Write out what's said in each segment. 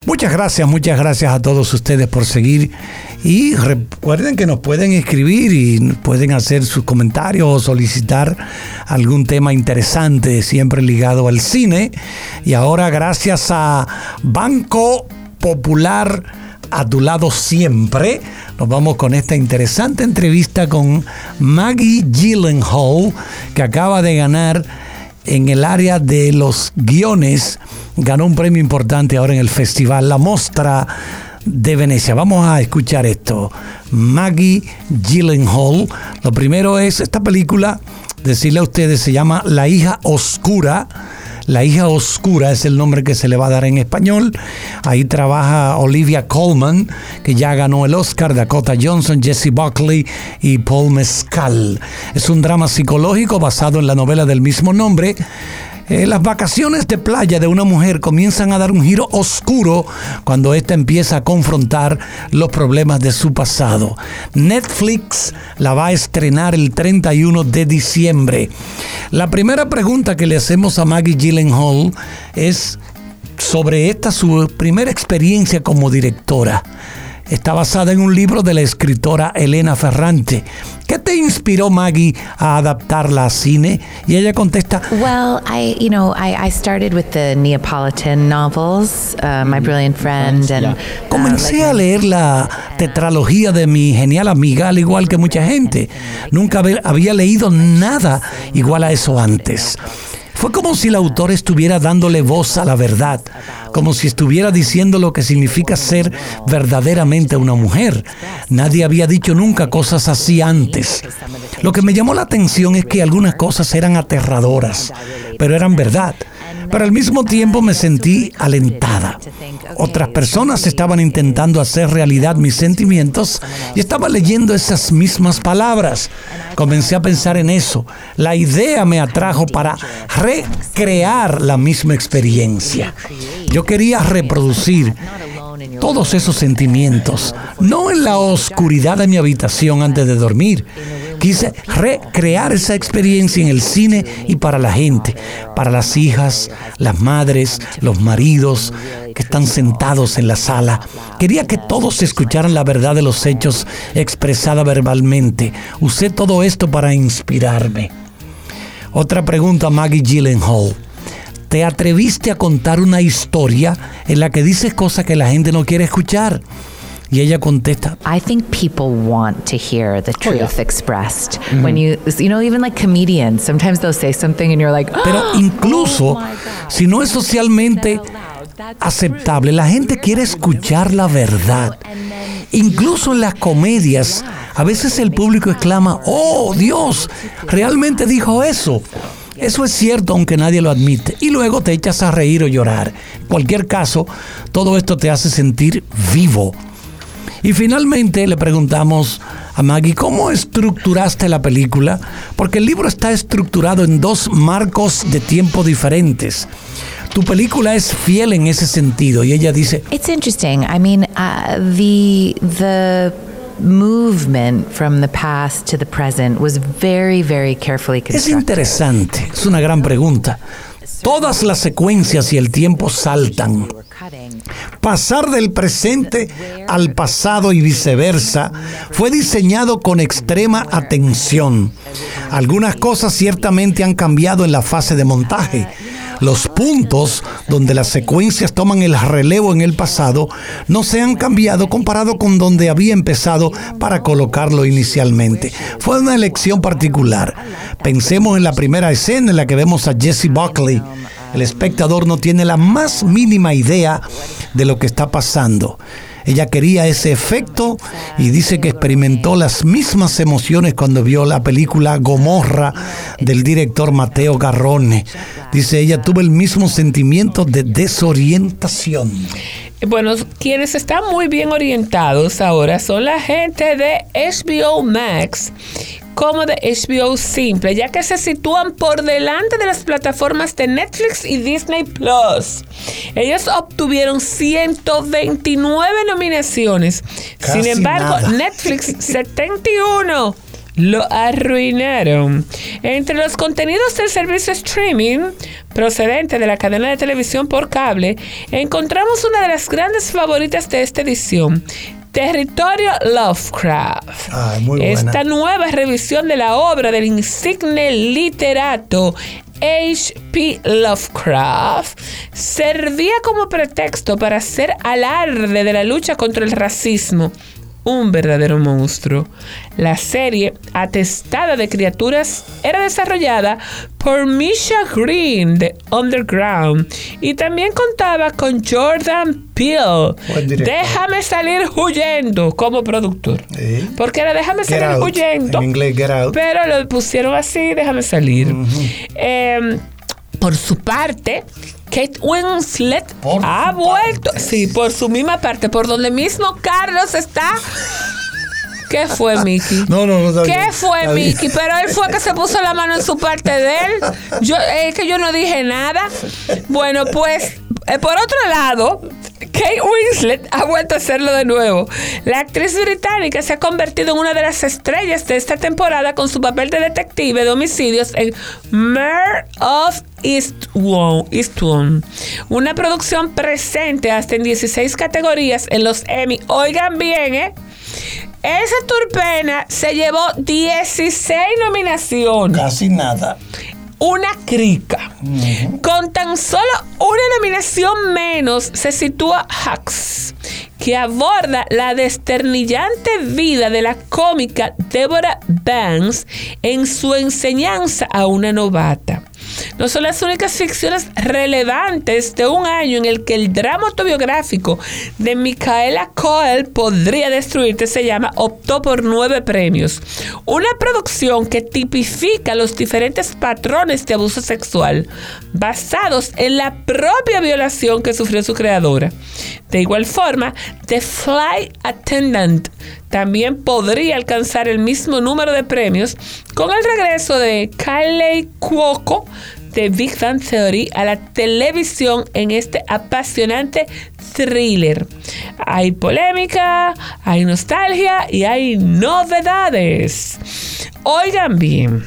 Muchas gracias a todos ustedes por seguir. Y recuerden que nos pueden escribir y pueden hacer sus comentarios o solicitar algún tema interesante, siempre ligado al cine. Y ahora, gracias a Banco Popular, a tu lado siempre, nos vamos con esta interesante entrevista con Maggie Gyllenhaal, que acaba de ganar en el área de los guiones. Ganó un premio importante ahora en el festival La Mostra de Venecia. Vamos a escuchar esto. Maggie Gyllenhaal. Lo primero es esta película, decirle a ustedes, se llama La hija oscura. La hija oscura es el nombre que se le va a dar en español. Ahí trabaja Olivia Colman, que ya ganó el Oscar, Dakota Johnson, Jessie Buckley y Paul Mescal. Es un drama psicológico basado en la novela del mismo nombre. Las vacaciones de playa de una mujer comienzan a dar un giro oscuro cuando ésta empieza a confrontar los problemas de su pasado. Netflix la va a estrenar el 31 de diciembre. La primera pregunta que le hacemos a Maggie Gyllenhaal es sobre su primera experiencia como directora. Está basada en un libro de la escritora Elena Ferrante. ¿Qué te inspiró, Maggie, a adaptarla a cine? Y ella contesta, Well, I started with the Neapolitan novels, My Brilliant Friend. And, comencé a leer la tetralogía de Mi Genial Amiga, al igual que mucha gente. Nunca había leído nada igual a eso antes. Fue como si el autor estuviera dándole voz a la verdad, como si estuviera diciendo lo que significa ser verdaderamente una mujer. Nadie había dicho nunca cosas así antes. Lo que me llamó la atención es que algunas cosas eran aterradoras, pero eran verdad. Pero al mismo tiempo me sentí alentada. Otras personas estaban intentando hacer realidad mis sentimientos y estaba leyendo esas mismas palabras. Comencé a pensar en eso. La idea me atrajo para recrear la misma experiencia. Yo quería reproducir todos esos sentimientos, no en la oscuridad de mi habitación antes de dormir. Quise recrear esa experiencia en el cine y para la gente, para las hijas, las madres, los maridos que están sentados en la sala. Quería que todos escucharan la verdad de los hechos expresada verbalmente. Usé todo esto para inspirarme. Otra pregunta, Maggie Gyllenhaal. ¿Te atreviste a contar una historia en la que dices cosas que la gente no quiere escuchar? Y ella contesta, I think people want to hear the truth expressed. When you even like comedians, sometimes they'll say something and you're like, pero incluso si no es socialmente aceptable, la gente quiere escuchar la verdad. Incluso en las comedias, a veces el público exclama, oh Dios, realmente dijo eso. Eso es cierto, aunque nadie lo admite. Y luego te echas a reír o llorar. En cualquier caso, todo esto te hace sentir vivo. Y finalmente le preguntamos a Maggie, ¿cómo estructuraste la película? Porque el libro está estructurado en 2 marcos de tiempo diferentes. Tu película es fiel en ese sentido. Y ella dice, It's interesting. I mean, the movement from the past to the present was very, very carefully constructed. Es interesante, es una gran pregunta. Todas las secuencias y el tiempo saltan. Pasar del presente al pasado y viceversa fue diseñado con extrema atención. Algunas cosas ciertamente han cambiado en la fase de montaje. Los puntos donde las secuencias toman el relevo en el pasado no se han cambiado comparado con donde había empezado para colocarlo inicialmente. Fue una elección particular. Pensemos en la primera escena en la que vemos a Jessie Buckley. El espectador no tiene la más mínima idea de lo que está pasando. Ella quería ese efecto y dice que experimentó las mismas emociones cuando vio la película Gomorra del director Matteo Garrone. Dice ella, tuvo el mismo sentimiento de desorientación. Bueno, quienes están muy bien orientados ahora son la gente de HBO Max como de HBO Simple, ya que se sitúan por delante de las plataformas de Netflix y Disney Plus. Ellos obtuvieron 129 nominaciones. Sin embargo, Netflix 71. lo arruinaron. Entre los contenidos del servicio streaming procedente de la cadena de televisión por cable, encontramos una de las grandes favoritas de esta edición, Territorio Lovecraft. Muy buena. Esta nueva revisión de la obra del insigne literato H.P. Lovecraft servía como pretexto para hacer alarde de la lucha contra el racismo. Un verdadero monstruo. La serie, atestada de criaturas, era desarrollada por Misha Green de Underground y también contaba con Jordan Peele. Déjame salir huyendo como productor. ¿Sí? Porque era Déjame salir huyendo. En inglés, Get Out. Pero lo pusieron así, Déjame salir. Por su parte, Kate Winslet ha vuelto. Sí, por su misma parte, por donde mismo Carlos está. ¿Qué fue, Mickey? No ¿Qué fue, Mickey? Pero él fue que se puso la mano en su parte de él. Es que yo no dije nada. Bueno, pues, por otro lado, Kate Winslet ha vuelto a hacerlo de nuevo. La actriz británica se ha convertido en una de las estrellas de esta temporada con su papel de detective de homicidios en Mare of Eastbourne, una producción presente hasta en 16 categorías en los Emmy. Oigan bien, esa turpena se llevó 16 nominaciones. Casi nada. Una crica. Con tan solo una nominación menos se sitúa Hacks, que aborda la desternillante vida de la cómica Deborah Banks en su enseñanza a una novata. No son las únicas ficciones relevantes de un año en el que el drama autobiográfico de Micaela Coel podría destruirte, se llama, optó por 9 premios. Una producción que tipifica los diferentes patrones de abuso sexual basados en la propia violación que sufrió su creadora. De igual forma, The Flight Attendant también podría alcanzar el mismo número de premios con el regreso de Kaley Cuoco de Big Bang Theory a la televisión en este apasionante thriller. Hay polémica, hay nostalgia y hay novedades. Oigan bien.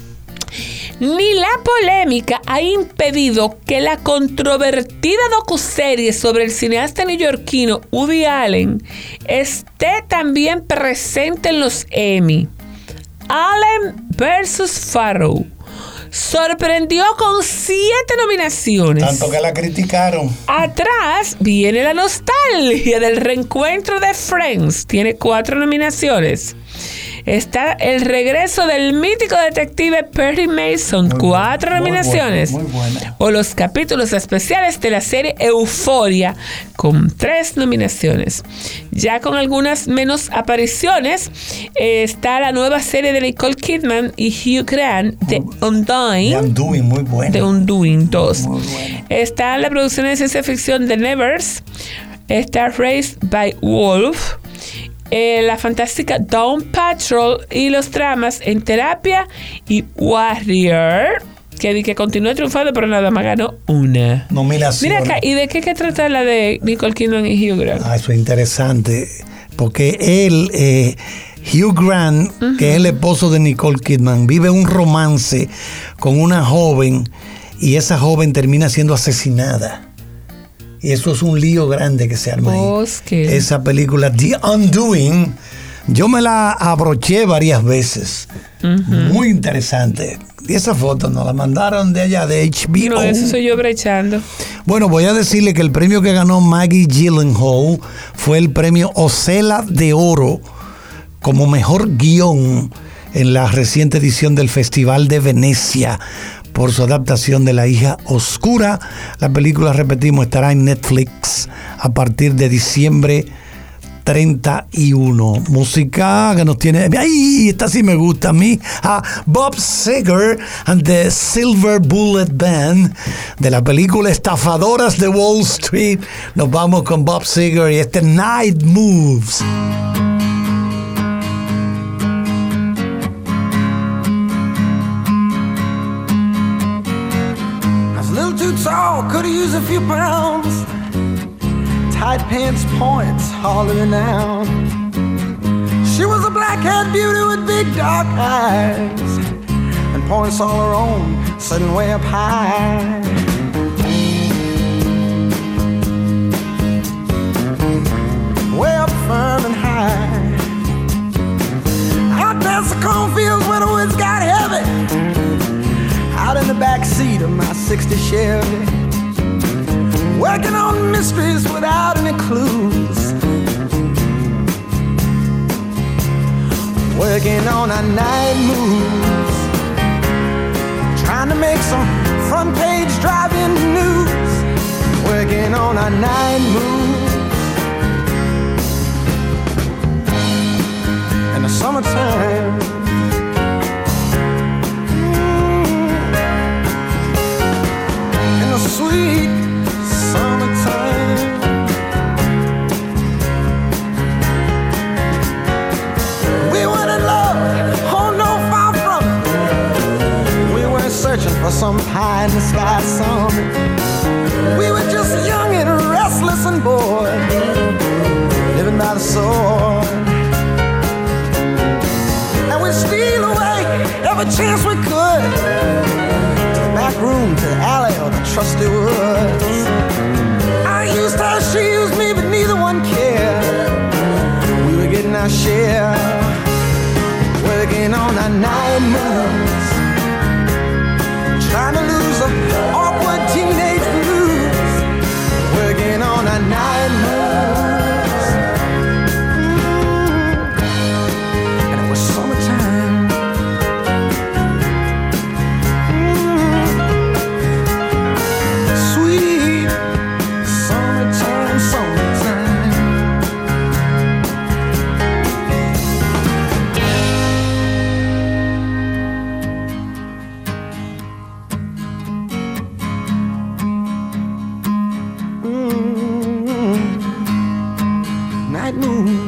Ni la polémica ha impedido que la controvertida docuserie sobre el cineasta neoyorquino Woody Allen esté también presente en los Emmy. Allen vs. Farrow sorprendió con 7 nominaciones. Tanto que la criticaron. Atrás viene la nostalgia del reencuentro de Friends. Tiene 4 nominaciones. Está el regreso del mítico detective Perry Mason, 4 nominaciones. Muy buena. O los capítulos especiales de la serie Euphoria, con 3 nominaciones. Ya con algunas menos apariciones, está la nueva serie de Nicole Kidman y Hugh Grant de Undoing. The Undoing, muy buena. The Undoing 2. Muy buena. Está la producción de ciencia ficción The Nevers. Está Raised by Wolf. La fantástica Dawn Patrol y los dramas En Terapia y Warrior, que continúa triunfando, pero nada más ganó una nominación. Mira acá, ¿y de qué trata la de Nicole Kidman y Hugh Grant? Eso es interesante, porque él, Hugh Grant, que es el esposo de Nicole Kidman, vive un romance con una joven y esa joven termina siendo asesinada. Y eso es un lío grande que se arma ahí. Esa película, The Undoing, yo me la abroché varias veces. Muy interesante. Y esa foto nos la mandaron de allá, de HBO. No, eso soy yo brechando. Bueno, voy a decirle que el premio que ganó Maggie Gyllenhaal fue el premio Osela de Oro como mejor guión en la reciente edición del Festival de Venecia, por su adaptación de La hija oscura. La película, repetimos, estará en Netflix a partir de diciembre 31. Música que nos tiene... ¡Ay! Esta sí me gusta a mí. Bob Seger and the Silver Bullet Band, de la película Estafadoras de Wall Street. Nos vamos con Bob Seger y este Night Moves. Tall, could've used a few pounds. Tight pants points, hollering out. She was a black-haired beauty with big dark eyes and points all her own, sitting way up high. Way up firm and high. Out past the cornfields where the woods got heavy. Out in the back seat of my 60 Chevy. Working on mysteries without any clues. Working on our night moves. Trying to make some front page drive-in news. Working on our night moves. In the summertime. In the sweet summertime. We weren't in love, oh no, far from it. We weren't searching for some pie in the sky summit. We were just young and restless and bored, living by the sword. And we'd steal away every chance we could, to the back room, to the alley, or the trusty woods. I used her, she used me, but neither one cared. We were getting our share, working on our night moves, trying to lose the awkward teenage blues, working on our night moves. And it was summertime. Sweet summertime, summertime. Night moon.